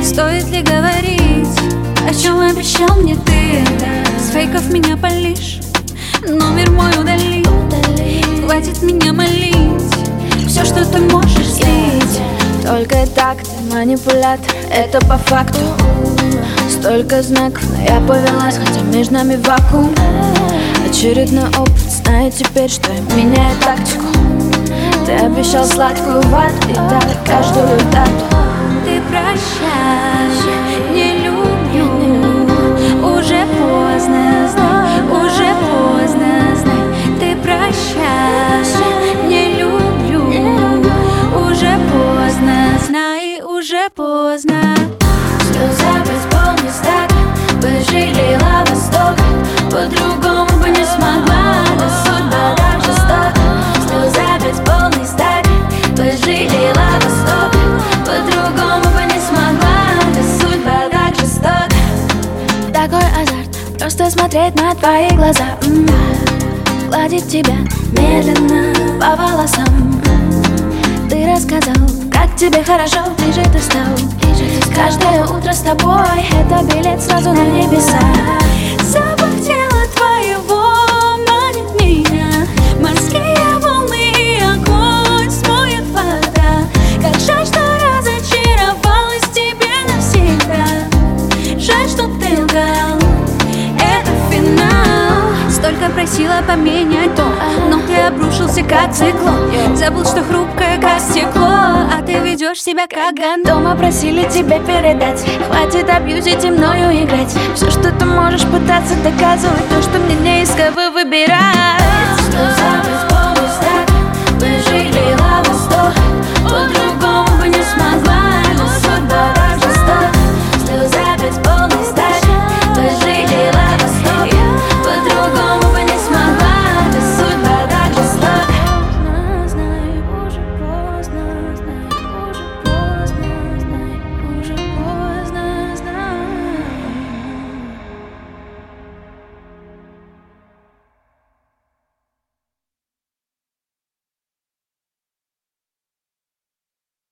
Стоит ли говорить, о чем обещал мне ты? С фейков меня палишь, номер мой удали. Хватит меня молить, все, что ты можешь слить. Только так ты манипулятор, это по факту. Столько знаков, но я повелась, хотя между нами вакуум. Очередной опыт, знаю теперь, что я меняю тактику. Ты обещал сладкую вату и дал каждую дату. Ты прощай, не люблю, уже поздно, знай, уже поздно, знай. Ты прощай, не люблю, уже поздно, знай, уже поздно. Слеза бейсбольный стак, пожалела восток, по-другому бы не смогла, но судьба так жестока. Слеза бейсбольный стак, пожалела восток, по-другому бы не смогла, но судьба так жестока. Такой азарт, просто смотреть на твои глаза, гладить тебя медленно по волосам. Ты рассказал, как тебе хорошо, ближе ты стал. Каждое утро с тобой — это билет сразу на небеса. Запах тела твоего манит меня, морские волны и огонь смоет вода. Как жаль, что разочаровалась в тебе навсегда. Жаль, что ты лгал, это финал. Столько просила поменять то, но ты обрушился как циклон. Забыл, что хрупкое как стекло, а ты ведешь себя как гандон. Дома просили тебе передать, хватит абьюзить и мною играть. Все, что ты можешь пытаться доказывать, то, что мне не из кого выбирать. Слеза бейсбольный стак, пожалела восток,